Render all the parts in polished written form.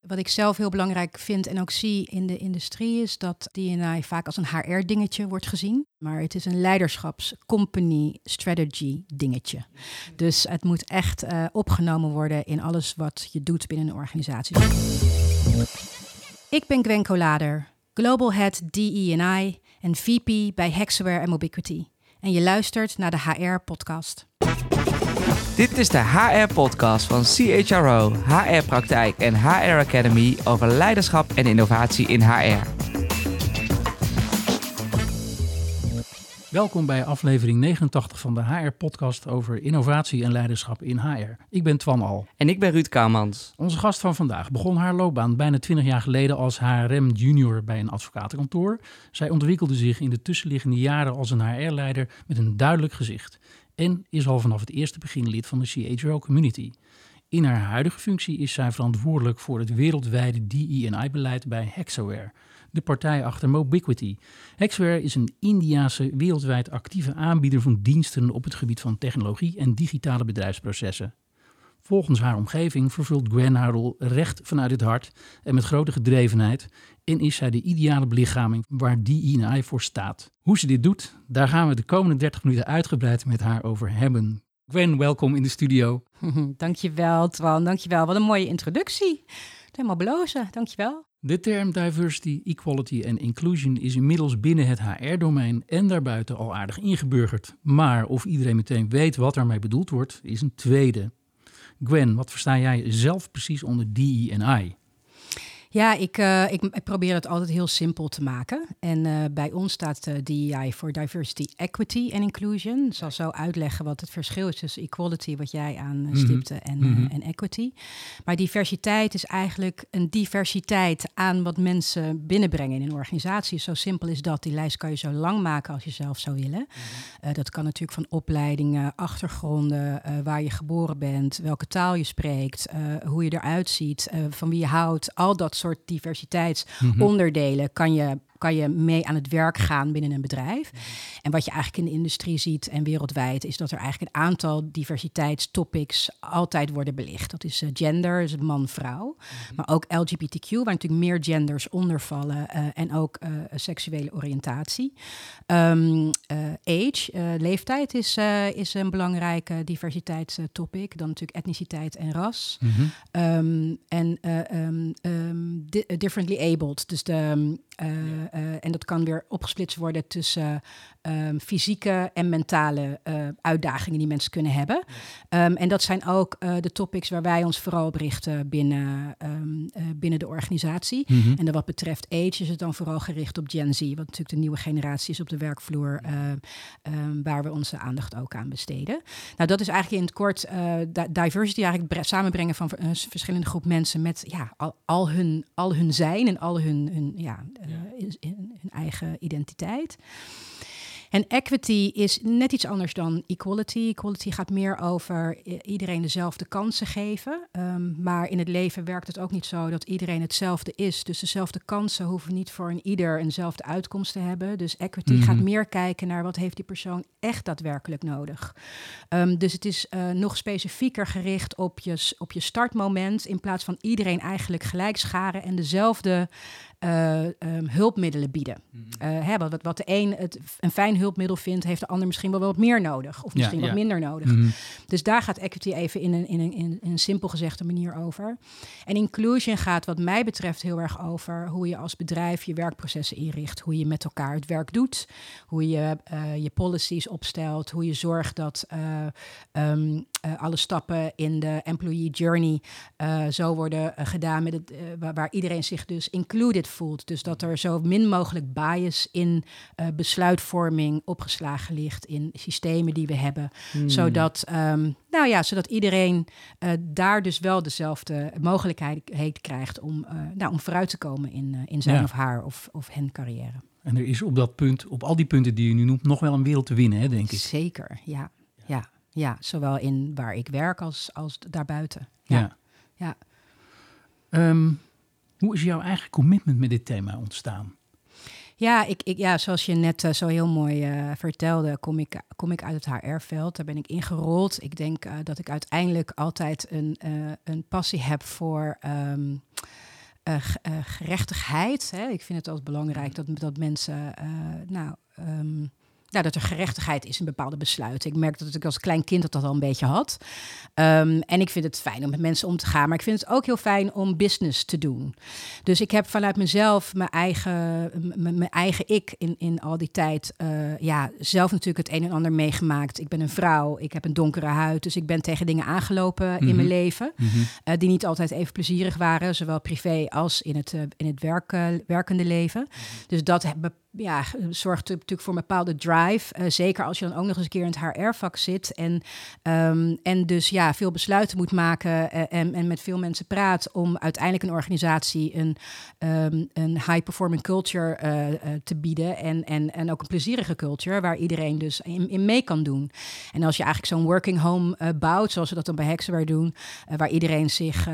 Wat ik zelf heel belangrijk vind en ook zie in de industrie is dat D&I vaak als een HR-dingetje wordt gezien. Maar het is een leiderschaps-company strategy dingetje. Dus het moet echt opgenomen worden in alles wat je doet binnen een organisatie. Ik ben Gwen Colader, Global Head DE&I en VP bij Hexaware en Mobiquity. En je luistert naar de HR-podcast. Dit is de HR-podcast van CHRO, HR-praktijk en HR Academy over leiderschap en innovatie in HR. Welkom bij aflevering 89 van de HR-podcast over innovatie en leiderschap in HR. Ik ben Twan Al. En ik ben Ruud Kouwmans. Onze gast van vandaag begon haar loopbaan bijna 20 jaar geleden als HRM junior bij een advocatenkantoor. Zij ontwikkelde zich in de tussenliggende jaren als een HR-leider met een duidelijk gezicht. En is al vanaf het eerste begin lid van de CHRO-community. In haar huidige functie is zij verantwoordelijk voor het wereldwijde DE&I-beleid bij Hexaware, de partij achter Mobiquity. Hexaware is een Indiase wereldwijd actieve aanbieder van diensten op het gebied van technologie en digitale bedrijfsprocessen. Volgens haar omgeving vervult Gwen haar rol recht vanuit het hart en met grote gedrevenheid en is zij de ideale belichaming waar DE&I voor staat. Hoe ze dit doet, daar gaan we de komende 30 minuten uitgebreid met haar over hebben. Gwen, welkom in de studio. Dankjewel, Twan. Dankjewel. Wat een mooie introductie. Helemaal blozen. Dankjewel. De term diversity, equality en inclusion is inmiddels binnen het HR-domein en daarbuiten al aardig ingeburgerd. Maar of iedereen meteen weet wat daarmee bedoeld wordt, is een tweede. Gwen, wat versta jij zelf precies onder DE&I? Ja, ik probeer het altijd heel simpel te maken. En bij ons staat DEI voor Diversity, Equity en Inclusion. Ik zal zo uitleggen wat het verschil is tussen equality, wat jij aanstipte, en equity. Maar diversiteit is eigenlijk een diversiteit aan wat mensen binnenbrengen in een organisatie. Zo simpel is dat. Die lijst kan je zo lang maken als je zelf zou willen. Dat kan natuurlijk van opleidingen, achtergronden, waar je geboren bent, welke taal je spreekt, hoe je eruit ziet, van wie je houdt, al dat soort diversiteitsonderdelen kan je mee aan het werk gaan binnen een bedrijf. En wat je eigenlijk in de industrie ziet en wereldwijd is dat er eigenlijk een aantal diversiteitstopics altijd worden belicht. Dat is gender, dus man-vrouw. Maar ook LGBTQ, waar natuurlijk meer genders onder vallen. En ook seksuele oriëntatie. Age, leeftijd is een belangrijke diversiteitstopic. Dan natuurlijk etniciteit en ras. Differently abled. Dus en dat kan weer opgesplitst worden tussen fysieke en mentale uitdagingen die mensen kunnen hebben. En dat zijn ook de topics waar wij ons vooral op richten binnen de organisatie. En wat betreft age is het dan vooral gericht op Gen Z, wat natuurlijk de nieuwe generatie is op de werkvloer, waar we onze aandacht ook aan besteden. Nou, dat is eigenlijk in het kort diversity, eigenlijk samenbrengen van verschillende groep mensen met al hun zijn en al hun eigen identiteit. En equity is net iets anders dan equality. Equality gaat meer over iedereen dezelfde kansen geven. Maar in het leven werkt het ook niet zo dat iedereen hetzelfde is. Dus dezelfde kansen hoeven niet voor een ieder eenzelfde uitkomst te hebben. Dus equity gaat meer kijken naar wat heeft die persoon echt daadwerkelijk nodig. Dus het is nog specifieker gericht op je startmoment, in plaats van iedereen eigenlijk gelijk scharen en dezelfde hulpmiddelen bieden. Wat de een een fijn hulpmiddel vindt, heeft de ander misschien wel wat meer nodig. Of misschien wat minder nodig. Dus daar gaat equity even in een simpel gezegde manier over. En inclusion gaat wat mij betreft heel erg over hoe je als bedrijf je werkprocessen inricht. Hoe je met elkaar het werk doet. Hoe je je policies opstelt. Hoe je zorgt dat alle stappen in de employee journey zo worden gedaan waar iedereen zich dus included voelt. Dus dat er zo min mogelijk bias in besluitvorming opgeslagen ligt in systemen die we hebben. Zodat iedereen daar dus wel dezelfde mogelijkheid krijgt om vooruit te komen in zijn of haar of hen carrière. En er is op dat punt, op al die punten die je nu noemt, nog wel een wereld te winnen, hè, denk ik. Zeker, ja. Zowel in waar ik werk als daarbuiten. Ja. Hoe is jouw eigen commitment met dit thema ontstaan? Ja, zoals je net zo heel mooi vertelde, kom ik uit het HR-veld. Daar ben ik ingerold. Ik denk dat ik uiteindelijk altijd een passie heb voor gerechtigheid. Hè? Ik vind het altijd belangrijk dat mensen... dat er gerechtigheid is in bepaalde besluiten. Ik merk dat ik als klein kind dat al een beetje had. En ik vind het fijn om met mensen om te gaan. Maar ik vind het ook heel fijn om business te doen. Dus ik heb vanuit mezelf mijn eigen ik in al die tijd... zelf natuurlijk het een en ander meegemaakt. Ik ben een vrouw, ik heb een donkere huid. Dus ik ben tegen dingen aangelopen in mijn leven... die niet altijd even plezierig waren. Zowel privé als in het werkende leven. Dus dat zorgt natuurlijk voor een bepaalde drive. Zeker als je dan ook nog eens een keer in het HR-vak zit... en dus veel besluiten moet maken... en met veel mensen praat... om uiteindelijk een organisatie een high-performing culture te bieden... en ook een plezierige culture... waar iedereen dus in mee kan doen. En als je eigenlijk zo'n working home bouwt... zoals we dat dan bij Hexaware doen... waar iedereen zich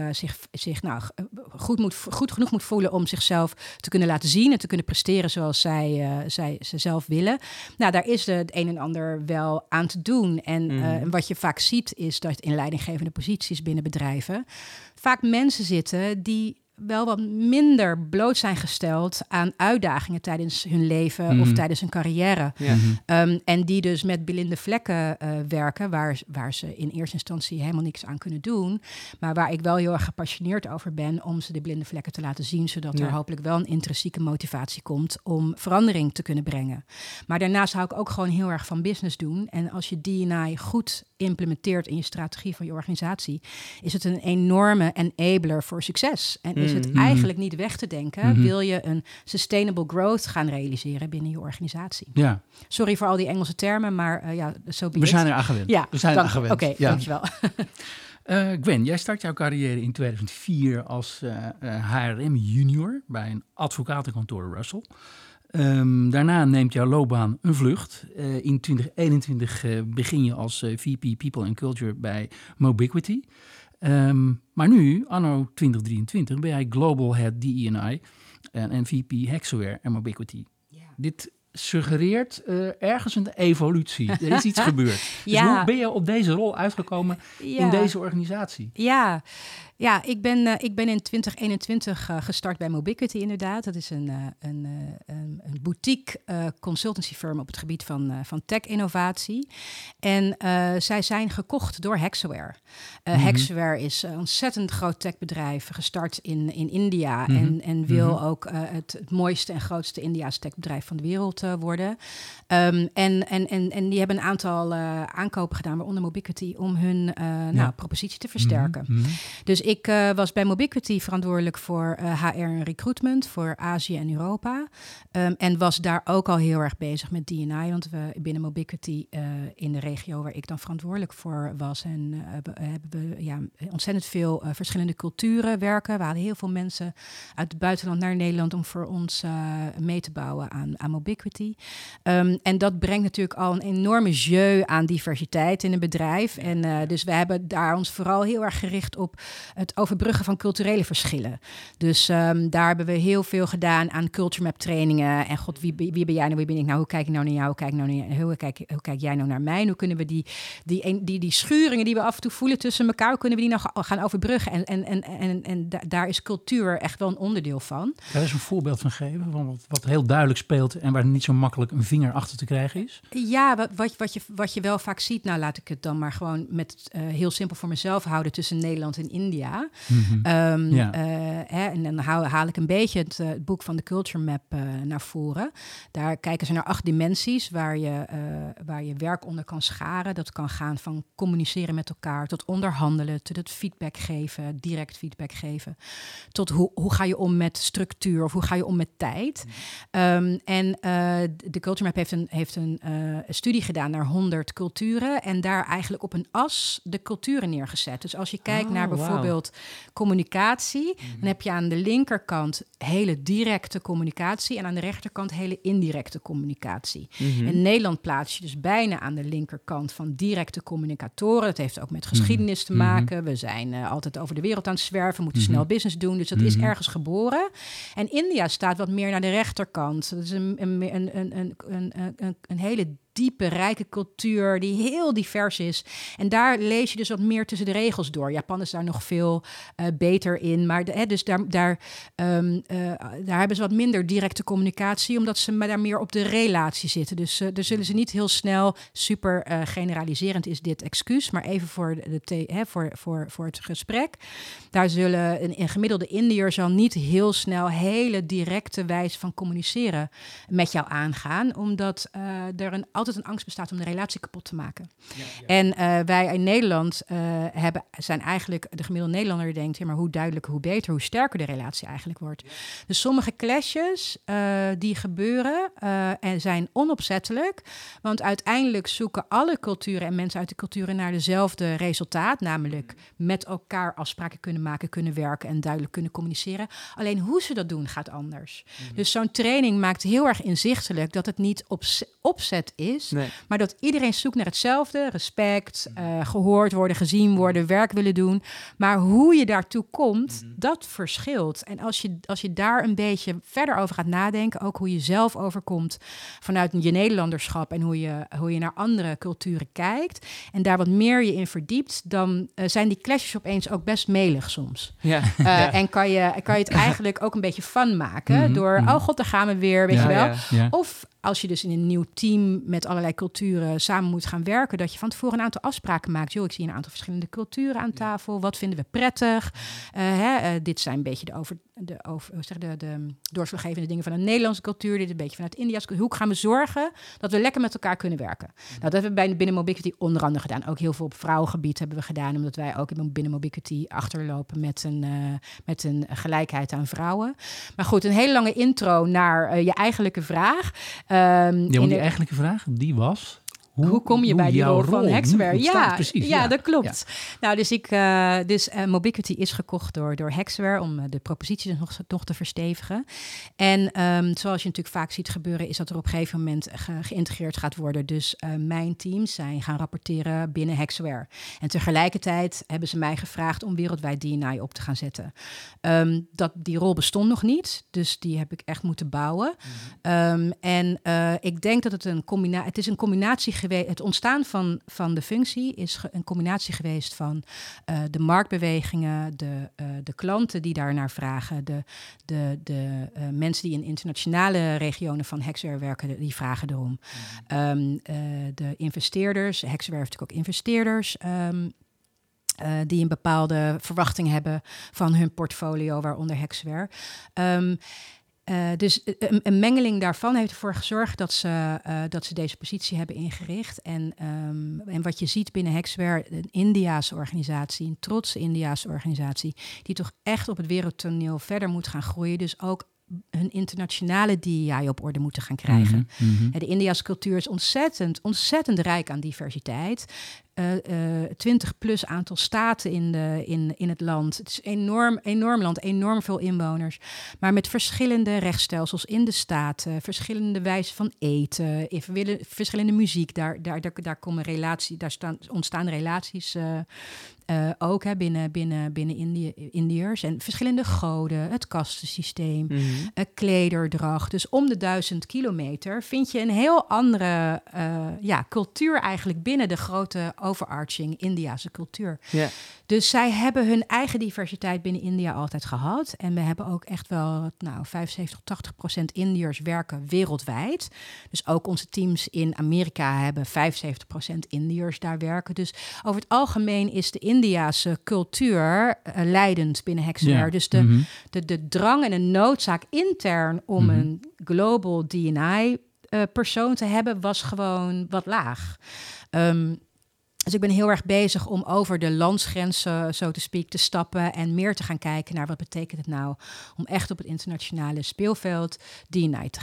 goed genoeg moet voelen... om zichzelf te kunnen laten zien... en te kunnen presteren zoals zij zelf willen. Nou, daar is het een en ander wel aan te doen. En wat je vaak ziet is dat in leidinggevende posities binnen bedrijven... vaak mensen zitten die wel wat minder bloot zijn gesteld aan uitdagingen tijdens hun leven of tijdens hun carrière. Ja. En die dus met blinde vlekken werken, waar ze in eerste instantie helemaal niks aan kunnen doen. Maar waar ik wel heel erg gepassioneerd over ben om ze de blinde vlekken te laten zien, zodat er hopelijk wel een intrinsieke motivatie komt om verandering te kunnen brengen. Maar daarnaast hou ik ook gewoon heel erg van business doen. En als je D&I goed implementeert in je strategie van je organisatie, is het een enorme enabler voor succes. En is het eigenlijk niet weg te denken, wil je een sustainable growth gaan realiseren binnen je organisatie. Ja. Sorry voor al die Engelse termen, maar we zijn er aan gewend. Ja, we zijn er aan gewend. Oké, dankjewel. Gwen, jij start jouw carrière in 2004 als HRM junior bij een advocatenkantoor Russell. Daarna neemt jouw loopbaan een vlucht. In 2021 begin je als VP People and Culture bij Mobiquity. Maar nu, anno 2023, ben jij Global Head DE&I en VP Hexaware en Mobiquity. Yeah. Dit suggereert ergens een evolutie. Er is iets gebeurd. Dus hoe ben je op deze rol uitgekomen in deze organisatie? Ja, ik ben in 2021 gestart bij Mobiquity inderdaad. Dat is een boutique consultancy firm op het gebied van tech-innovatie. En zij zijn gekocht door Hexaware. Hexaware is een ontzettend groot techbedrijf, gestart in India. En wil ook het mooiste en grootste India's techbedrijf van de wereld worden. En die hebben een aantal aankopen gedaan, waaronder Mobiquity, om hun propositie te versterken. Dus ik was bij Mobiquity verantwoordelijk voor HR en recruitment voor Azië en Europa. En was daar ook al heel erg bezig met D&I. Want we binnen Mobiquity in de regio waar ik dan verantwoordelijk voor was. En hebben we ontzettend veel verschillende culturen werken. We hadden heel veel mensen uit het buitenland naar Nederland om voor ons mee te bouwen aan Mobiquity. En dat brengt natuurlijk al een enorme jeu aan diversiteit in een bedrijf. En dus we hebben daar ons vooral heel erg gericht op het overbruggen van culturele verschillen. Dus daar hebben we heel veel gedaan aan culture map trainingen. En god, wie ben jij nou, wie ben ik nou, hoe kijk ik nou naar jou, hoe kijk jij nou naar mij? En hoe kunnen we die schuringen die we af en toe voelen tussen elkaar, hoe kunnen we die nou gaan overbruggen? En daar is cultuur echt wel een onderdeel van. Daar is een voorbeeld van geven, van wat heel duidelijk speelt en waar niet zo makkelijk een vinger achter te krijgen is. Ja, wat je wel vaak ziet, nou laat ik het dan maar gewoon met heel simpel voor mezelf houden tussen Nederland en India. En dan haal ik een beetje het boek van de Culture Map naar voren. Daar kijken ze naar 8 dimensies waar je werk onder kan scharen. Dat kan gaan van communiceren met elkaar tot onderhandelen, tot het feedback geven, direct feedback geven, tot hoe ga je om met structuur of hoe ga je om met tijd. De Culture Map heeft een studie gedaan naar 100 culturen en daar eigenlijk op een as de culturen neergezet. Dus als je kijkt naar bijvoorbeeld communicatie, dan heb je aan de linkerkant hele directe communicatie en aan de rechterkant hele indirecte communicatie. In Nederland plaats je dus bijna aan de linkerkant van directe communicatoren. Dat heeft ook met geschiedenis te maken. We zijn altijd over de wereld aan het zwerven, moeten snel business doen, dus dat is ergens geboren. En India staat wat meer naar de rechterkant. Dat is een hele diepe, rijke cultuur die heel divers is. En daar lees je dus wat meer tussen de regels door. Japan is daar nog veel beter in, maar dus daar hebben ze wat minder directe communicatie, omdat ze daar meer op de relatie zitten. Dus daar zullen ze niet heel snel, super generaliserend is dit excuus, maar even voor het gesprek. Daar zullen een gemiddelde Indiër zal niet heel snel hele directe wijze van communiceren met jou aangaan, omdat er altijd een angst bestaat om de relatie kapot te maken. Ja. En wij in Nederland zijn eigenlijk, de gemiddelde Nederlander denkt, ja, maar hoe duidelijker, hoe beter, hoe sterker de relatie eigenlijk wordt. Ja. Dus sommige clashes die gebeuren en zijn onopzettelijk, want uiteindelijk zoeken alle culturen en mensen uit de culturen naar dezelfde resultaat, namelijk met elkaar afspraken kunnen maken, kunnen werken en duidelijk kunnen communiceren. Alleen hoe ze dat doen gaat anders. Dus zo'n training maakt heel erg inzichtelijk dat het niet opzet is, maar dat iedereen zoekt naar hetzelfde, respect, gehoord worden, gezien worden, werk willen doen. Maar hoe je daartoe komt, dat verschilt. En als je daar een beetje verder over gaat nadenken, ook hoe je zelf overkomt vanuit je Nederlanderschap en hoe je naar andere culturen kijkt en daar wat meer je in verdiept, dan zijn die clashes opeens ook best melig soms. Ja. En kan je het eigenlijk ook een beetje fun maken door, oh god, daar gaan we weer, weet je wel. Ja. Ja. Of als je dus in een nieuw team met allerlei culturen samen moet gaan werken, dat je van tevoren een aantal afspraken maakt. Ik zie een aantal verschillende culturen aan tafel. Wat vinden we prettig? Dit zijn een beetje de doorslaggevende dingen van een Nederlandse cultuur. Dit is een beetje vanuit India's cultuur. Hoe gaan we zorgen dat we lekker met elkaar kunnen werken? Nou, dat hebben we binnen Mobicity onder andere gedaan. Ook heel veel op vrouwengebied hebben we gedaan, omdat wij ook binnen Mobicity achterlopen met een gelijkheid aan vrouwen. Maar goed, een hele lange intro naar je eigenlijke vraag. Die eigenlijke vraag, die was... Hoe kom je bij die rol van Hexware? Ja, dat klopt. Ja. Nou, dus Mobicity is gekocht door Hexware om de proposities nog te verstevigen. En zoals je natuurlijk vaak ziet gebeuren, is dat er op een gegeven moment geïntegreerd gaat worden. Dus mijn teams zijn gaan rapporteren binnen Hexware. En tegelijkertijd hebben ze mij gevraagd om wereldwijd D&I op te gaan zetten. Die rol bestond nog niet, dus die heb ik echt moeten bouwen. Ik denk dat het een combinatie geweest. Het ontstaan van de functie is een combinatie geweest van de marktbewegingen, de klanten die daarnaar vragen, de mensen die in internationale regionen van Hexware werken, die vragen erom. De investeerders, Hexware heeft natuurlijk ook investeerders, die een bepaalde verwachting hebben van hun portfolio, waaronder Hexware. Dus een mengeling daarvan heeft ervoor gezorgd dat ze deze positie hebben ingericht. En wat je ziet binnen Hexware, een Indiase organisatie, een trotse Indiase organisatie, die toch echt op het wereldtoneel verder moet gaan groeien. Dus ook hun internationale DEI op orde moeten gaan krijgen. De Indiase cultuur is ontzettend rijk aan diversiteit. 20+ aantal staten in het land. Het is een enorm land, enorm veel inwoners. Maar met verschillende rechtsstelsels in de staten, verschillende wijzen van eten, verschillende muziek. Daar komen relaties, ontstaan relaties ook binnen Indiërs. En verschillende goden, het kastensysteem, klederdracht. Dus om de 1000 kilometer vind je een heel andere cultuur eigenlijk binnen de grote overarching Indiase cultuur. Yeah. Dus zij hebben hun eigen diversiteit binnen India altijd gehad. En we hebben ook echt wel 75-80% Indiërs werken wereldwijd. Dus ook onze teams in Amerika hebben 75% Indiërs daar werken. Dus over het algemeen is de Indiase cultuur leidend binnen Hexware. Yeah. Dus de drang en de noodzaak intern om een global D&I persoon te hebben was gewoon wat laag. Dus ik ben heel erg bezig om over de landsgrenzen, zo te speak, te stappen en meer te gaan kijken naar wat betekent het nou om echt op het internationale speelveld D&I te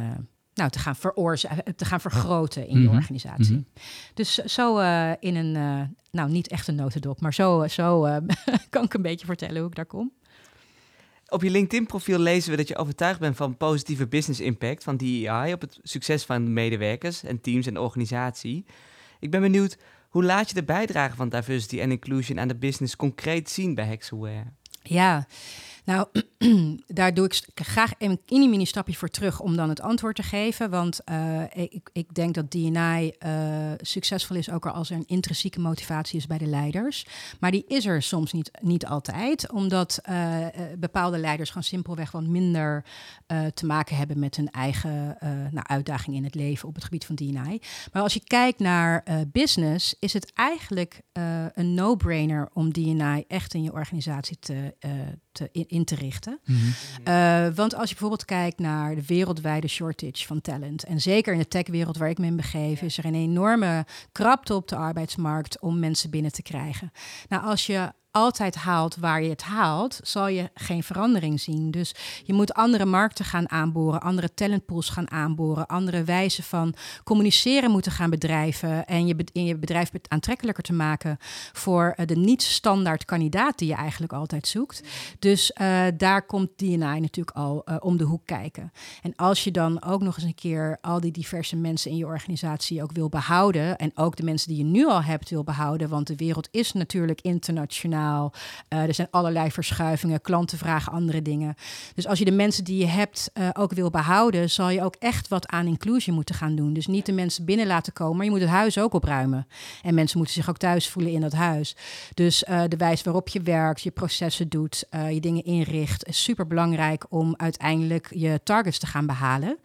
gaan vergroten in je organisatie. Dus zo in een, niet echt een notendop, maar zo kan ik een beetje vertellen hoe ik daar kom. Op je LinkedIn-profiel lezen we dat je overtuigd bent van positieve business impact van DEI op het succes van medewerkers en teams en de organisatie. Ik ben benieuwd, hoe laat je de bijdrage van diversity en inclusion aan de business concreet zien bij Hexware? Ja, nou, daar doe ik graag een mini stapje voor terug om dan het antwoord te geven. Want ik denk dat D&I succesvol is ook al als er een intrinsieke motivatie is bij de leiders. Maar die is er soms niet altijd, omdat bepaalde leiders gewoon simpelweg wat minder te maken hebben met hun eigen uitdaging in het leven op het gebied van D&I. Maar als je kijkt naar business, is het eigenlijk een no-brainer om D&I echt in je organisatie in te richten. Mm-hmm. Want als je bijvoorbeeld kijkt naar de wereldwijde shortage van talent, en zeker in de techwereld waar ik me in begeef, is er een enorme krapte op de arbeidsmarkt om mensen binnen te krijgen. Nou, als je altijd haalt waar je het haalt, zal je geen verandering zien. Dus je moet andere markten gaan aanboren, andere talentpools gaan aanboren, andere wijzen van communiceren moeten gaan bedrijven en je bedrijf aantrekkelijker te maken voor de niet-standaard kandidaat die je eigenlijk altijd zoekt. Dus daar komt D&I natuurlijk al om de hoek kijken. En als je dan ook nog eens een keer al die diverse mensen in je organisatie ook wil behouden en ook de mensen die je nu al hebt wil behouden, want de wereld is natuurlijk internationaal. Er zijn allerlei verschuivingen, klanten vragen andere dingen. Dus als je de mensen die je hebt ook wil behouden, zal je ook echt wat aan inclusie moeten gaan doen. Dus niet de mensen binnen laten komen, maar je moet het huis ook opruimen. En mensen moeten zich ook thuis voelen in dat huis. Dus de wijze waarop je werkt, je processen doet, je dingen inricht, is super belangrijk om uiteindelijk je targets te gaan behalen.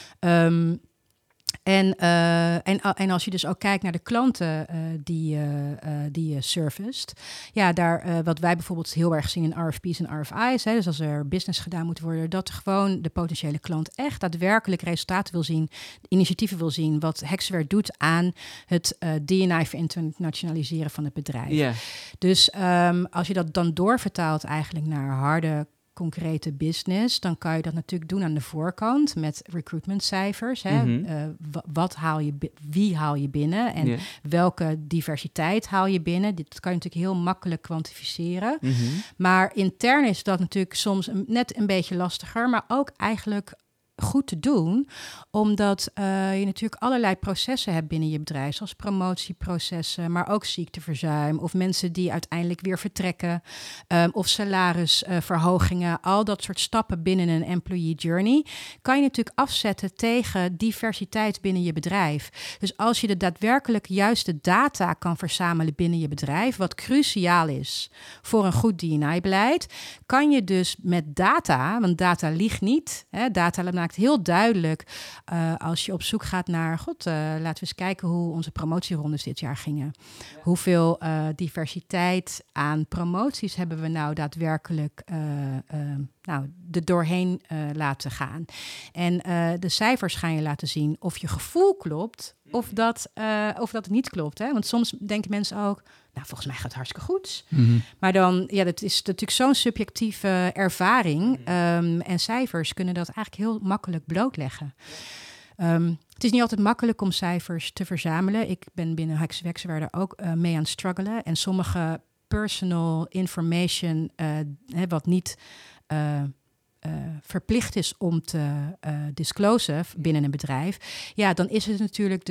En als je dus ook kijkt naar de klanten die je serviced. Ja, daar wat wij bijvoorbeeld heel erg zien in RFP's en RFI's. Dus als er business gedaan moet worden, dat gewoon de potentiële klant echt daadwerkelijk resultaten wil zien, initiatieven wil zien, wat Hexaware doet aan het D&I verinternationaliseren van het bedrijf. Yeah. Dus als je dat dan doorvertaalt eigenlijk naar harde concrete business, dan kan je dat natuurlijk doen aan de voorkant met recruitmentcijfers. Mm-hmm. Wie haal je binnen en welke diversiteit haal je binnen? Dit kan je natuurlijk heel makkelijk kwantificeren. Mm-hmm. Maar intern is dat natuurlijk soms net een beetje lastiger, maar ook eigenlijk goed te doen, omdat je natuurlijk allerlei processen hebt binnen je bedrijf, zoals promotieprocessen, maar ook ziekteverzuim of mensen die uiteindelijk weer vertrekken, of salarisverhogingen, al dat soort stappen binnen een employee journey, kan je natuurlijk afzetten tegen diversiteit binnen je bedrijf. Dus als je de daadwerkelijk juiste data kan verzamelen binnen je bedrijf, wat cruciaal is voor een goed D&I-beleid, kan je dus met data, want data liegt niet, data maakt heel duidelijk als je op zoek gaat naar, laten we eens kijken hoe onze promotierondes dit jaar gingen. Ja. Hoeveel diversiteit aan promoties hebben we nou daadwerkelijk er doorheen laten gaan. En de cijfers gaan je laten zien of je gevoel klopt of dat niet klopt. Hè? Want soms denken mensen ook, nou, volgens mij gaat het hartstikke goed. Mm-hmm. Maar dan, dat is natuurlijk zo'n subjectieve ervaring. En cijfers kunnen dat eigenlijk heel makkelijk blootleggen. Het is niet altijd makkelijk om cijfers te verzamelen. Ik ben binnen Hexaware daar ook mee aan het struggelen. En sommige personal information, wat niet verplicht is om te disclosen binnen een bedrijf, dan is het natuurlijk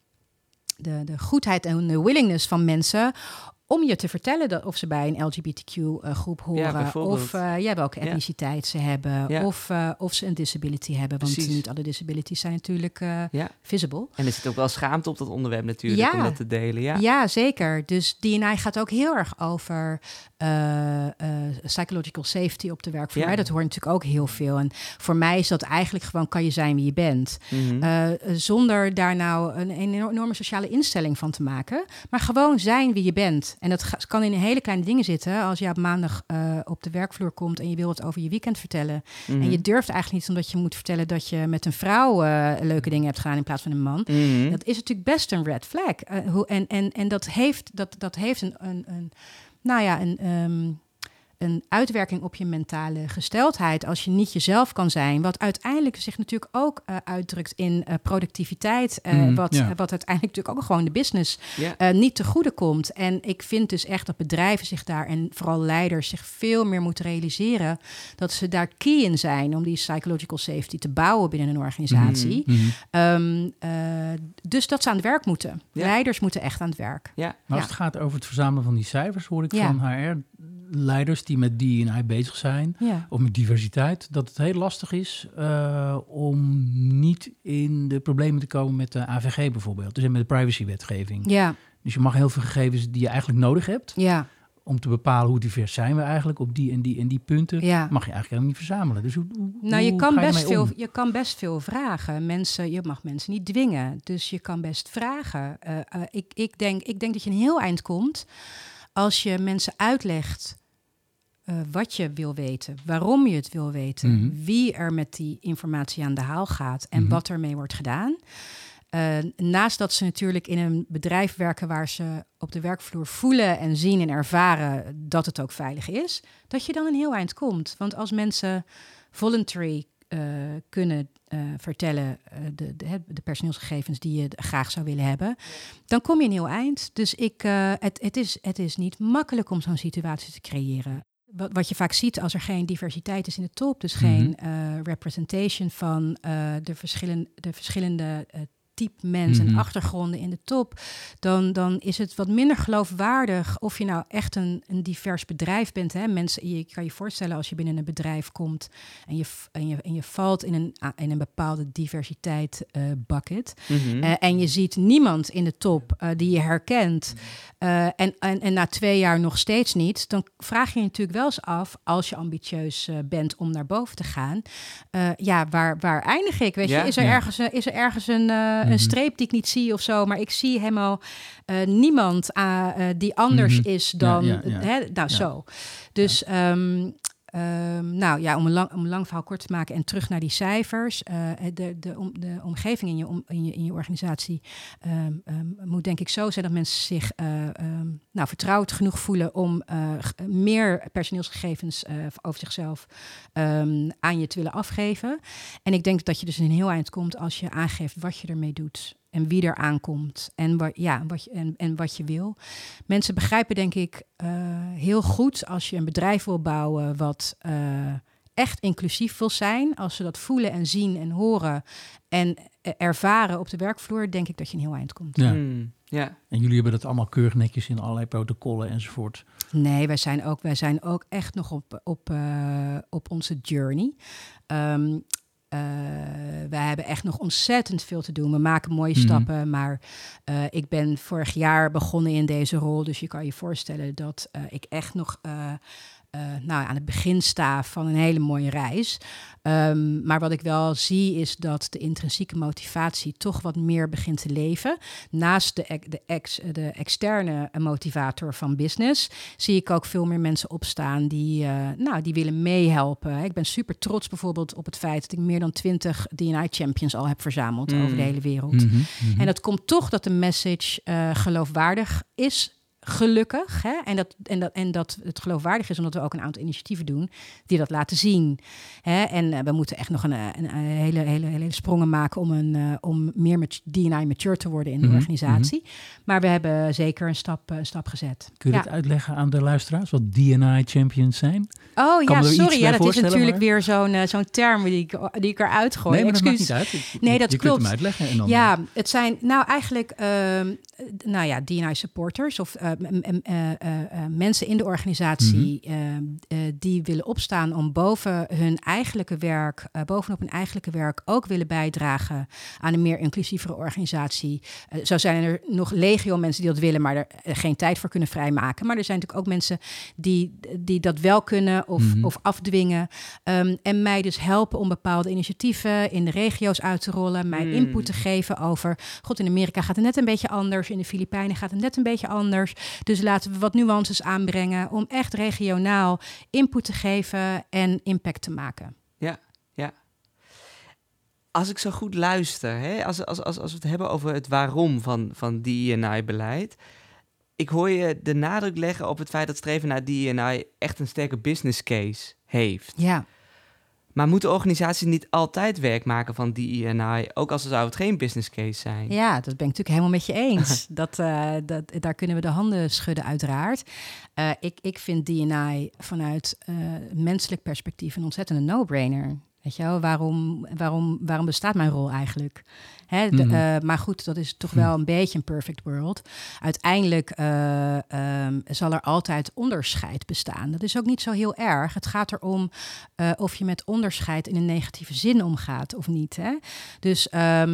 de goedheid en de willingness van mensen om je te vertellen of ze bij een LGBTQ-groep horen, of welke etniciteit ze hebben, of ze een disability hebben. Want niet alle disabilities zijn natuurlijk visible. En er zit ook wel schaamte op dat onderwerp natuurlijk, om dat te delen. Ja, zeker. Dus D&I gaat ook heel erg over psychological safety op de werkvloer. Ja. Dat hoort natuurlijk ook heel veel. En voor mij is dat eigenlijk gewoon, kan je zijn wie je bent. Mm-hmm. Zonder daar nou een enorme sociale instelling van te maken. Maar gewoon zijn wie je bent. En dat kan in hele kleine dingen zitten. Als je op maandag op de werkvloer komt en je wil het over je weekend vertellen. Mm-hmm. En je durft eigenlijk niet, omdat je moet vertellen dat je met een vrouw leuke dingen hebt gedaan in plaats van een man. Mm-hmm. Dat is natuurlijk best een red flag. En dat heeft een uitwerking op je mentale gesteldheid als je niet jezelf kan zijn. Wat uiteindelijk zich natuurlijk ook uitdrukt in productiviteit. Wat uiteindelijk natuurlijk ook gewoon de business niet te goede komt. En ik vind dus echt dat bedrijven zich daar en vooral leiders zich veel meer moeten realiseren dat ze daar key in zijn om die psychological safety te bouwen binnen een organisatie. Mm-hmm. Dus dat ze aan het werk moeten. Ja. Leiders moeten echt aan het werk. Ja. Maar als het gaat over het verzamelen van die cijfers, hoor ik van HR leiders die met D&I bezig zijn, of met diversiteit, dat het heel lastig is om niet in de problemen te komen met de AVG bijvoorbeeld. Dus met de privacywetgeving. Ja. Dus je mag heel veel gegevens die je eigenlijk nodig hebt, om te bepalen hoe divers zijn we eigenlijk op die en die punten, mag je eigenlijk helemaal niet verzamelen. Dus je kan best veel vragen. Je mag mensen niet dwingen. Dus je kan best vragen. Ik denk dat je een heel eind komt als je mensen uitlegt wat je wil weten, waarom je het wil weten, wie er met die informatie aan de haal gaat en wat ermee wordt gedaan. Naast dat ze natuurlijk in een bedrijf werken waar ze op de werkvloer voelen en zien en ervaren dat het ook veilig is, dat je dan een heel eind komt. Want als mensen voluntary kunnen vertellen de personeelsgegevens die je graag zou willen hebben, dan kom je een heel eind. Dus het is niet makkelijk om zo'n situatie te creëren. Wat je vaak ziet als er geen diversiteit is in de top, dus geen representation van de verschillende type mens en achtergronden in de top, dan is het wat minder geloofwaardig of je nou echt een divers bedrijf bent. Hè? Mensen, je kan je voorstellen als je binnen een bedrijf komt en je valt in een bepaalde diversiteit bucket en je ziet niemand in de top die je herkent en na 2 jaar nog steeds niet, dan vraag je je natuurlijk wel eens af, als je ambitieus bent om naar boven te gaan, waar eindig ik? Weet je, is er ergens een streep die ik niet zie of zo, maar ik zie helemaal niemand die anders is dan zo. Dus om een lang verhaal kort te maken en terug naar die cijfers. De omgeving in je organisatie moet denk ik zo zijn dat mensen zich vertrouwd genoeg voelen om meer personeelsgegevens over zichzelf aan je te willen afgeven. En ik denk dat je dus een heel eind komt als je aangeeft wat je ermee doet. En wie er aankomt en wat je wil. Mensen begrijpen denk ik heel goed als je een bedrijf wil bouwen wat echt inclusief wil zijn. Als ze dat voelen en zien en horen en ervaren op de werkvloer, denk ik dat je een heel eind komt. Ja. En jullie hebben dat allemaal keurig netjes in allerlei protocollen enzovoort. Nee, wij zijn ook echt nog op onze journey. Wij hebben echt nog ontzettend veel te doen. We maken mooie stappen, maar ik ben vorig jaar begonnen in deze rol. Dus je kan je voorstellen dat ik echt nog aan het begin sta van een hele mooie reis. Maar wat ik wel zie is dat de intrinsieke motivatie toch wat meer begint te leven. Naast de externe motivator van business zie ik ook veel meer mensen opstaan die willen meehelpen. Ik ben super trots bijvoorbeeld op het feit dat ik meer dan 20 D&I champions al heb verzameld over de hele wereld. En dat komt toch dat de message geloofwaardig is. Gelukkig. Hè? En dat het geloofwaardig is, omdat we ook een aantal initiatieven doen die dat laten zien. Hè? En we moeten echt nog een hele sprongen maken om meer met D&I mature te worden in de organisatie. Maar we hebben zeker een stap gezet. Kun je het uitleggen aan de luisteraars wat D&I champions zijn? Oh ja, sorry. Ja, dat is natuurlijk weer zo'n term die ik eruit gooi. Nee, maar dat maakt niet uit. Nee, dat je klopt. Kunt hem uitleggen. En dan ja, het zijn eigenlijk D&I supporters of mensen in de organisatie die willen opstaan om bovenop hun eigenlijke werk ook willen bijdragen aan een meer inclusievere organisatie. Zo zijn er nog legio mensen die dat willen, maar er geen tijd voor kunnen vrijmaken. Maar er zijn natuurlijk ook mensen die dat wel kunnen of afdwingen. En mij dus helpen om bepaalde initiatieven in de regio's uit te rollen, mij input te geven over, in Amerika gaat het net een beetje anders, in de Filipijnen gaat het net een beetje anders. Dus laten we wat nuances aanbrengen om echt regionaal input te geven en impact te maken. Ja. Als ik zo goed luister, hè, als we het hebben over het waarom van D&I-beleid, ik hoor je de nadruk leggen op het feit dat streven naar D&I echt een sterke business case heeft. Ja. Maar moeten organisaties niet altijd werk maken van D&I, ook als zou het geen business case zijn? Ja, dat ben ik natuurlijk helemaal met je eens. Daar kunnen we de handen schudden uiteraard. Ik vind D&I vanuit menselijk perspectief een ontzettende no-brainer. Weet je wel, waarom bestaat mijn rol eigenlijk? Maar goed, dat is toch wel een beetje een perfect world. Uiteindelijk zal er altijd onderscheid bestaan. Dat is ook niet zo heel erg. Het gaat erom of je met onderscheid in een negatieve zin omgaat of niet. Hè? Dus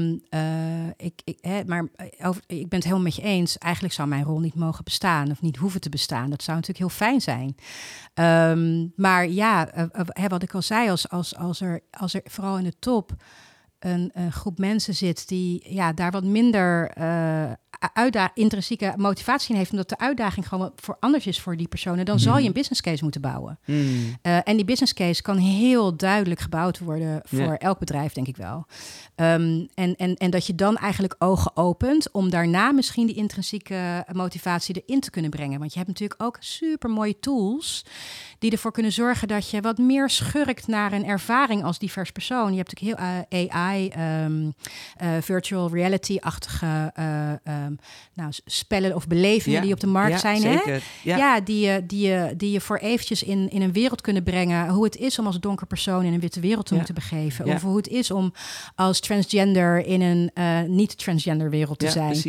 ik ben het helemaal met je eens. Eigenlijk zou mijn rol niet mogen bestaan of niet hoeven te bestaan. Dat zou natuurlijk heel fijn zijn. Maar ja, wat ik al zei, als er vooral in de top een groep mensen zit die daar wat minder intrinsieke motivatie in heeft, omdat de uitdaging gewoon voor anders is voor die personen, dan zal je een business case moeten bouwen. En die business case kan heel duidelijk gebouwd worden voor elk bedrijf, denk ik wel. En dat je dan eigenlijk ogen opent om daarna misschien die intrinsieke motivatie erin te kunnen brengen. Want je hebt natuurlijk ook super mooie tools die ervoor kunnen zorgen dat je wat meer schurkt naar een ervaring als divers persoon. Je hebt natuurlijk heel AI, virtual reality-achtige spellen of belevingen die op de markt zijn. Zeker. Hè? Ja, die je voor eventjes in een wereld kunnen brengen. Hoe het is om als donker persoon in een witte wereld te moeten begeven. Of hoe het is om als transgender in een niet-transgender wereld te zijn.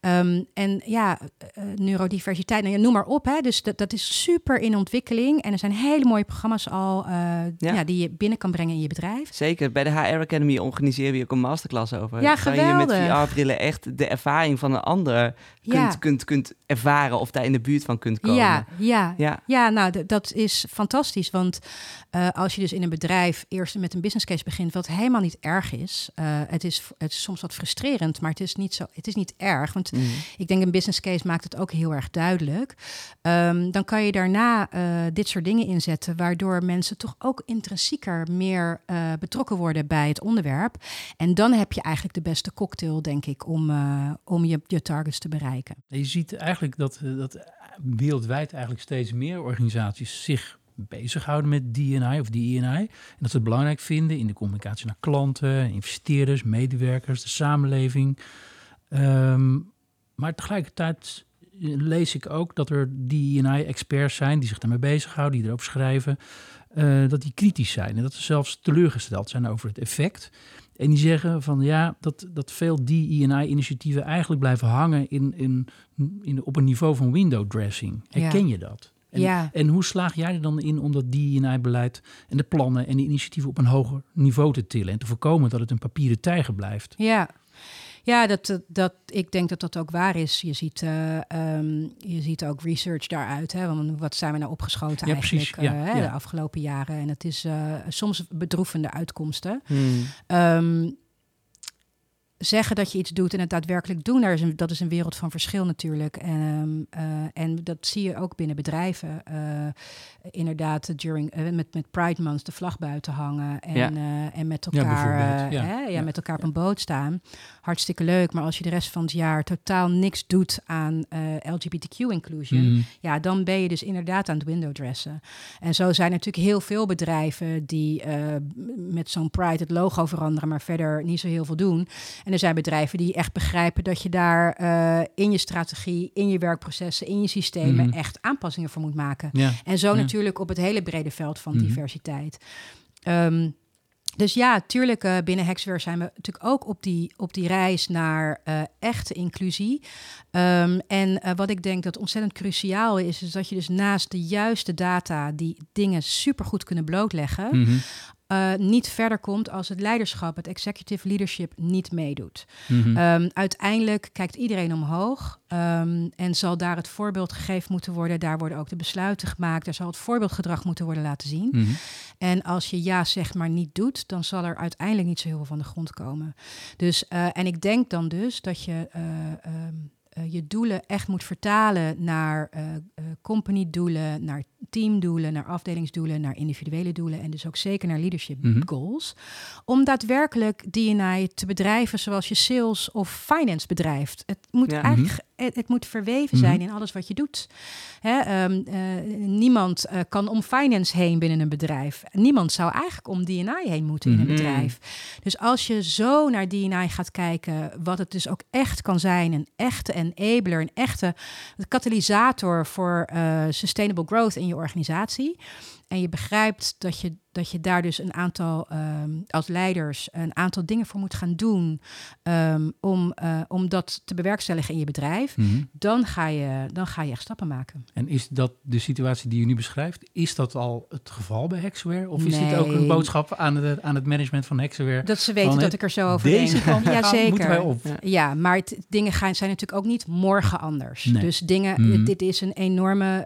Neurodiversiteit, noem maar op. Hè? Dus dat is super in ontwikkeling. En er zijn hele mooie programma's al die je binnen kan brengen in je bedrijf. Zeker. Bij de HR Academy organiseren we ook een masterclass over. Ja, waar geweldig. je met VR-brillen echt de ervaring van een ander kunt ervaren of daar in de buurt van kunt komen. Dat is fantastisch. Want als je dus in een bedrijf eerst met een business case begint, wat helemaal niet erg is. Het is soms wat frustrerend, maar het is niet erg. Want ik denk een business case maakt het ook heel erg duidelijk. Dan kan je daarna dit soort dingen inzetten, waardoor mensen toch ook intrinsieker meer betrokken worden bij het onderwerp. En dan heb je eigenlijk de beste cocktail, denk ik, om je targets te bereiken. Je ziet eigenlijk dat wereldwijd eigenlijk steeds meer organisaties zich bezighouden met D&I of DE&I. En dat ze het belangrijk vinden in de communicatie naar klanten, investeerders, medewerkers, de samenleving. Maar tegelijkertijd lees ik ook dat er D&I-experts zijn die zich daarmee bezighouden, die erover schrijven, dat die kritisch zijn en dat ze zelfs teleurgesteld zijn over het effect. En die zeggen van dat veel D&I-initiatieven eigenlijk blijven hangen op een niveau van window dressing. Herken je dat? En hoe slaag jij er dan in om dat D&I-beleid en de plannen en de initiatieven op een hoger niveau te tillen en te voorkomen dat het een papieren tijger blijft? Ik denk dat dat ook waar is. Je ziet ook research daaruit. Hè? Want wat zijn we nou opgeschoten eigenlijk de afgelopen jaren? En het is soms bedroevende uitkomsten. Zeggen dat je iets doet en het daadwerkelijk doen, dat is een wereld van verschil natuurlijk. En dat zie je ook binnen bedrijven. Inderdaad, met Pride Month de vlag buiten hangen en met elkaar, met elkaar op een boot staan. Hartstikke leuk, maar als je de rest van het jaar totaal niks doet aan LGBTQ-inclusion, dan ben je dus inderdaad aan het windowdressen. En zo zijn er natuurlijk heel veel bedrijven die met zo'n Pride het logo veranderen, maar verder niet zo heel veel doen. En er zijn bedrijven die echt begrijpen dat je daar in je strategie, in je werkprocessen, in je systemen echt aanpassingen voor moet maken. En zo natuurlijk op het hele brede veld van diversiteit. Dus ja, tuurlijk, binnen Hexware zijn we natuurlijk ook op die reis naar echte inclusie. En wat ik denk dat ontzettend cruciaal is dat je dus naast de juiste data die dingen supergoed kunnen blootleggen, niet verder komt als het leiderschap, het executive leadership, niet meedoet. Uiteindelijk kijkt iedereen omhoog en zal daar het voorbeeld gegeven moeten worden. Daar worden ook de besluiten gemaakt. Er zal het voorbeeldgedrag moeten worden laten zien. En als je ja zegt, maar niet doet, dan zal er uiteindelijk niet zo heel veel van de grond komen. Dus, en ik denk dan dus dat je je doelen echt moet vertalen naar company-doelen, naar teamdoelen, naar afdelingsdoelen, naar individuele doelen en dus ook zeker naar leadership goals. Om daadwerkelijk D&I te bedrijven zoals je sales of finance bedrijft. Het moet eigenlijk het moet verweven zijn in alles wat je doet. Niemand kan om finance heen binnen een bedrijf. Niemand zou eigenlijk om D&I heen moeten in een bedrijf. Dus als je zo naar D&I gaat kijken, wat het dus ook echt kan zijn, een echte enabler, een echte katalysator voor sustainable growth in je organisatie. En je begrijpt dat je daar dus een aantal, als leiders, een aantal dingen voor moet gaan doen om dat te bewerkstelligen in je bedrijf, dan ga je echt stappen maken. En is dat de situatie die je nu beschrijft, is dat al het geval bij Hexaware? Of is dit ook een boodschap aan het management van Hexaware? Dat ze weten dat ik er zo over denk. Deze kant moeten wij op. Ja, maar dingen zijn natuurlijk ook niet morgen anders. Nee. Dus dingen, dit is een enorme,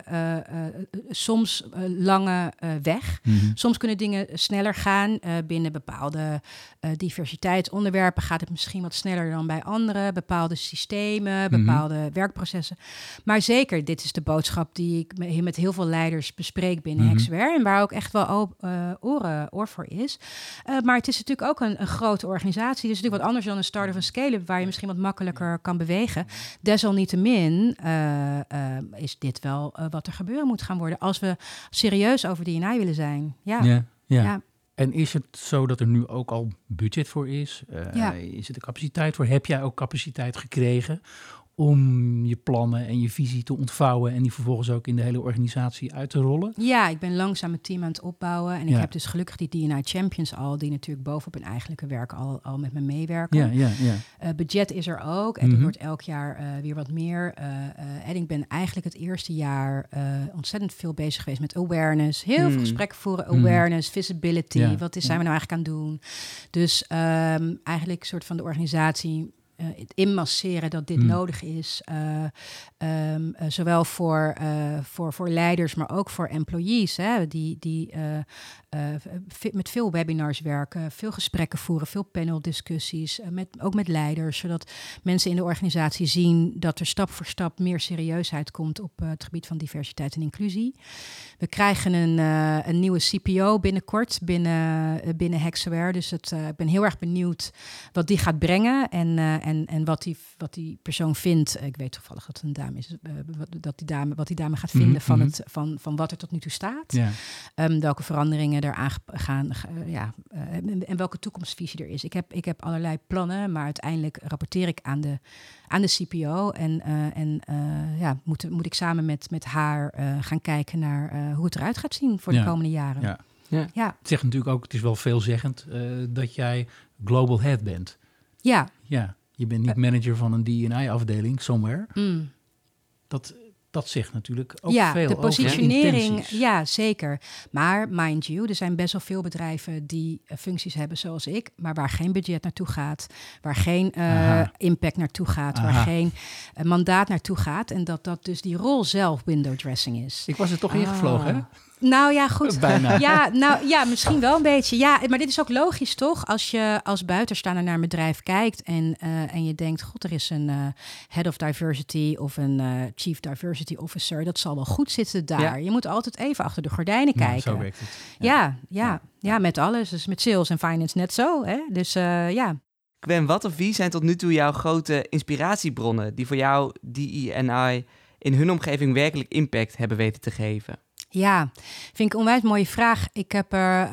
soms lange weg. Soms kunnen dingen sneller gaan. Binnen bepaalde diversiteitsonderwerpen gaat het misschien wat sneller dan bij andere. Bepaalde systemen, bepaalde werkprocessen. Maar zeker, dit is de boodschap die ik met heel veel leiders bespreek binnen Hexaware. En waar ook echt wel oor voor is. Maar het is natuurlijk ook een grote organisatie. Dus natuurlijk wat anders dan een start-up of een scale-up, waar je misschien wat makkelijker kan bewegen. Desalniettemin is dit wel wat er gebeuren moet gaan worden als we serieus over D&I willen zijn. Ja. En is het zo dat er nu ook al budget voor is? Is er de capaciteit voor? Heb jij ook capaciteit gekregen om je plannen en je visie te ontvouwen en die vervolgens ook in de hele organisatie uit te rollen? Ja, ik ben langzaam het team aan het opbouwen. En ik heb dus gelukkig die D&I Champions al, die natuurlijk bovenop hun eigenlijke werk al met me meewerken. Budget is er ook. En er wordt elk jaar weer wat meer. En ik ben eigenlijk het eerste jaar ontzettend veel bezig geweest met awareness. Heel veel gesprekken voeren. Awareness, visibility. Wat zijn we nou eigenlijk aan het doen? Dus eigenlijk een soort van de organisatie het inmasseren dat dit nodig is. Zowel voor leiders, maar ook voor employees. Hè, die met veel webinars werken, veel gesprekken voeren, veel paneldiscussies. Ook met leiders, zodat mensen in de organisatie zien dat er stap voor stap meer serieusheid komt op het gebied van diversiteit en inclusie. We krijgen een nieuwe CPO binnenkort binnen Hexaware. Dus ik ben heel erg benieuwd wat die gaat brengen en wat die persoon vindt. Ik weet toevallig dat het een dame is, wat die dame gaat vinden van wat er tot nu toe staat. Welke veranderingen eraan gaan en welke toekomstvisie er is. Ik heb allerlei plannen, maar uiteindelijk rapporteer ik aan de CPO en moet ik samen met haar gaan kijken naar hoe het eruit gaat zien voor de komende jaren. Ja. Het zegt natuurlijk ook, het is wel veelzeggend dat jij global head bent. Ja. Je bent niet manager van een D&I-afdeling somewhere. Dat zegt natuurlijk ook veel de positionering, over ja, zeker. Maar mind you, er zijn best wel veel bedrijven die functies hebben zoals ik, maar waar geen budget naartoe gaat, waar geen impact naartoe gaat, waar geen mandaat naartoe gaat. En dat dus die rol zelf window dressing is. Ik was er toch ingevlogen, hè? Nou ja, goed. Bijna. Ja, misschien wel een beetje. Ja, maar dit is ook logisch, toch? Als je als buitenstaander naar een bedrijf kijkt en je denkt, god, er is een head of diversity of een chief diversity officer. Dat zal wel goed zitten daar. Ja. Je moet altijd even achter de gordijnen kijken. Zo werkt het. Ja, met alles. Dus met sales en finance net zo. Hè? Dus ja. Gwen, wat of wie zijn tot nu toe jouw grote inspiratiebronnen die voor jou DE&I in hun omgeving werkelijk impact hebben weten te geven? Ja, vind ik een onwijs mooie vraag. Ik heb er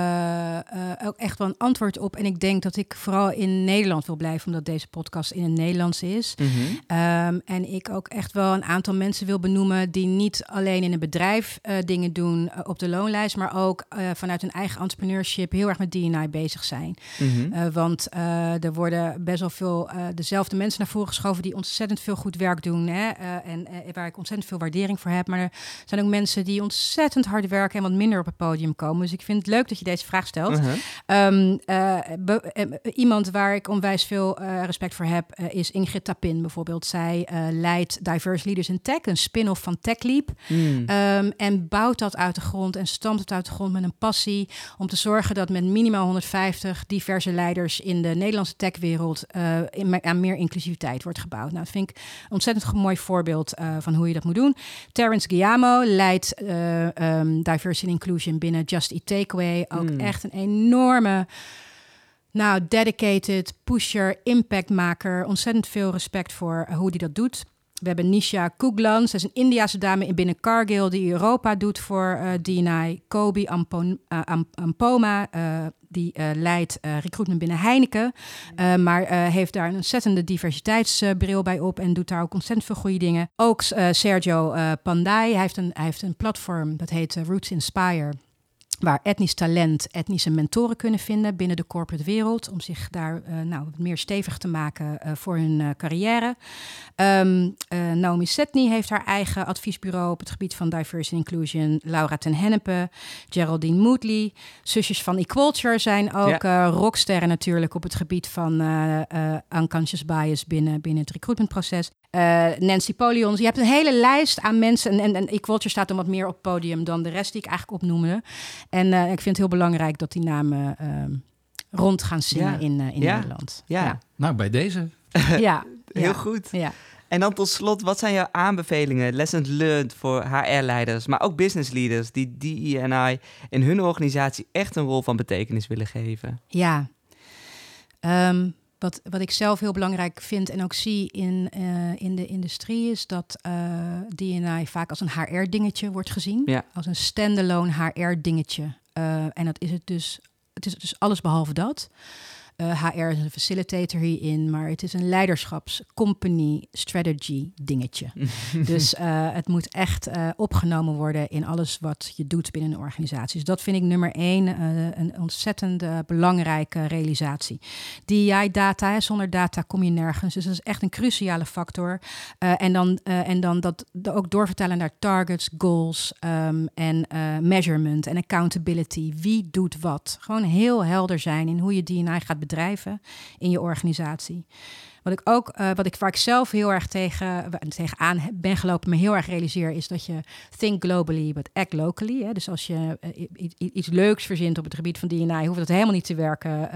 ook echt wel een antwoord op. En ik denk dat ik vooral in Nederland wil blijven, omdat deze podcast in het Nederlands is. En ik ook echt wel een aantal mensen wil benoemen die niet alleen in een bedrijf dingen doen op de loonlijst, maar ook vanuit hun eigen entrepreneurship heel erg met D&I bezig zijn. Want er worden best wel veel dezelfde mensen naar voren geschoven die ontzettend veel goed werk doen. Hè? En waar ik ontzettend veel waardering voor heb. Maar er zijn ook mensen die ontzettend hard werken en wat minder op het podium komen. Dus ik vind het leuk dat je deze vraag stelt. Iemand waar ik onwijs veel respect voor heb is Ingrid Tapin bijvoorbeeld. Zij leidt Diverse Leaders in Tech, een spin-off van TechLeap. En bouwt dat uit de grond en stampt het uit de grond met een passie om te zorgen dat met minimaal 150 diverse leiders in de Nederlandse techwereld aan meer inclusiviteit wordt gebouwd. Nou, dat vind ik een ontzettend mooi voorbeeld van hoe je dat moet doen. Terence Guillermo leidt Diversity and Inclusion binnen Just Eat Takeaway. Ook echt een enorme, dedicated pusher, impactmaker. Ontzettend veel respect voor hoe die dat doet. We hebben Nisha Kuglan. Zij is een Indiase dame binnen Cargill die Europa doet voor D&I. Kobi Ampoma, die leidt recruitment binnen Heineken. Maar heeft daar een ontzettende diversiteitsbril bij op en doet daar ook ontzettend veel goede dingen. Ook Sergio Pandai, hij heeft een platform dat heet Roots Inspire. waar etnisch talent, etnische mentoren kunnen vinden binnen de corporate wereld, om zich daar wat meer stevig te maken voor hun carrière. Naomi Setny heeft haar eigen adviesbureau op het gebied van diversity and inclusion. Laura ten Hennepe, Geraldine Moodley, zusjes van Equalture zijn ook rocksterren natuurlijk op het gebied van unconscious bias binnen het recruitmentproces. Nancy Polions. Je hebt een hele lijst aan mensen. En Equalture staat dan wat meer op het podium dan de rest die ik eigenlijk opnoemde. En ik vind het heel belangrijk dat die namen rond gaan zingen in Nederland. Ja. Nou, bij deze. Heel goed. Ja. En dan tot slot, wat zijn jouw aanbevelingen, lessons learned voor HR-leiders, maar ook business leaders die DE&I in hun organisatie echt een rol van betekenis willen geven? Ja. Wat ik zelf heel belangrijk vind en ook zie in de industrie is dat D&I vaak als een HR-dingetje wordt gezien. Ja. Als een standalone HR-dingetje. En dat is het dus. Het is dus alles behalve dat. HR is een facilitator hierin, maar het is een leiderschaps-company strategy dingetje. Dus het moet echt opgenomen worden in alles wat je doet binnen een organisatie. Dus dat vind ik nummer 1 een ontzettend belangrijke realisatie. DEI-data, zonder data kom je nergens. Dus dat is echt een cruciale factor. En dan dat ook doorvertalen naar targets, goals en measurement en accountability. Wie doet wat? Gewoon heel helder zijn in hoe je DEI gaat bedrijven in je organisatie. Waar ik zelf heel erg tegenaan ben gelopen, me heel erg realiseer, is dat je think globally, but act locally. Hè? Dus als je iets leuks verzint op het gebied van D&I, hoeft dat helemaal niet te werken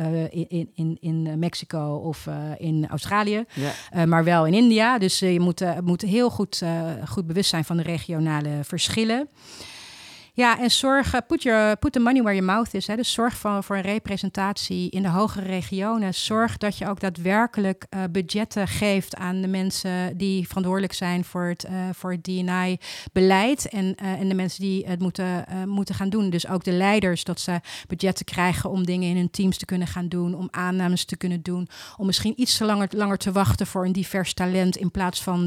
in Mexico of in Australië, maar wel in India. Dus je moet heel goed bewust zijn van de regionale verschillen. Ja, en put the money where your mouth is. Hè. Dus zorg voor een representatie in de hogere regionen. Zorg dat je ook daadwerkelijk budgetten geeft aan de mensen die verantwoordelijk zijn voor het D&I-beleid. En de mensen die het moeten gaan doen. Dus ook de leiders, dat ze budgetten krijgen om dingen in hun teams te kunnen gaan doen. Om aannames te kunnen doen. Om misschien iets te langer te wachten voor een divers talent in plaats van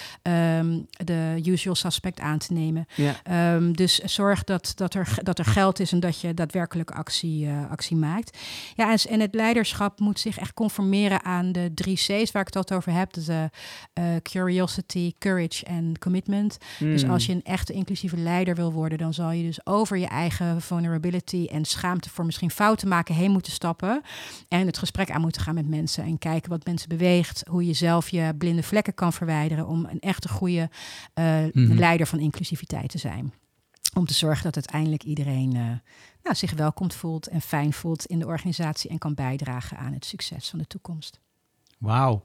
de usual suspect aan te nemen. Ja. Dus zorg dat er geld is en dat je daadwerkelijk actie maakt. Ja, en het leiderschap moet zich echt conformeren aan de 3 C's waar ik het altijd over heb. Dus curiosity, courage en commitment. Dus als je een echte inclusieve leider wil worden, dan zal je dus over je eigen vulnerability en schaamte voor misschien fouten maken heen moeten stappen. En het gesprek aan moeten gaan met mensen en kijken wat mensen beweegt. Hoe je zelf je blinde vlekken kan verwijderen om een echte goede leider van inclusiviteit te zijn. Om te zorgen dat uiteindelijk iedereen zich welkom voelt en fijn voelt in de organisatie en kan bijdragen aan het succes van de toekomst. Wauw.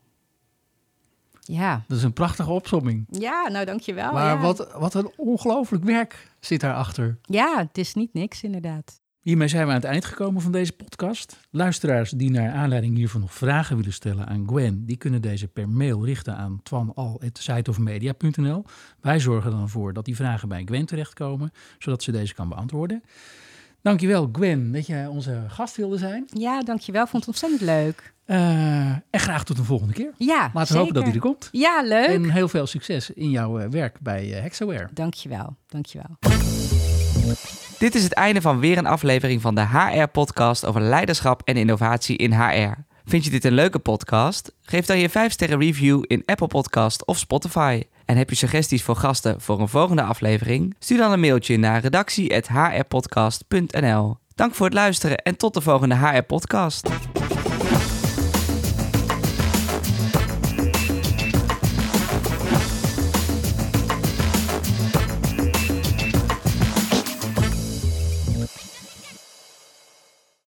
Ja. Dat is een prachtige opsomming. Ja, nou dankjewel. Maar wat een ongelooflijk werk zit daarachter. Ja, het is niet niks inderdaad. Hiermee zijn we aan het eind gekomen van deze podcast. Luisteraars die naar aanleiding hiervan nog vragen willen stellen aan Gwen, die kunnen deze per mail richten aan twanal@siteofmedia.nl. Wij zorgen dan ervoor dat die vragen bij Gwen terechtkomen, zodat ze deze kan beantwoorden. Dankjewel Gwen dat je onze gast wilde zijn. Ja, dankjewel. Vond het ontzettend leuk. En graag tot een volgende keer. Ja, laten we hopen dat hij er komt. Ja, leuk. En heel veel succes in jouw werk bij Hexaware. Dankjewel. Dit is het einde van weer een aflevering van de HR-podcast over leiderschap en innovatie in HR. Vind je dit een leuke podcast? Geef dan je 5-sterren review in Apple Podcast of Spotify. En heb je suggesties voor gasten voor een volgende aflevering? Stuur dan een mailtje naar redactie@hrpodcast.nl. Dank voor het luisteren en tot de volgende HR-podcast.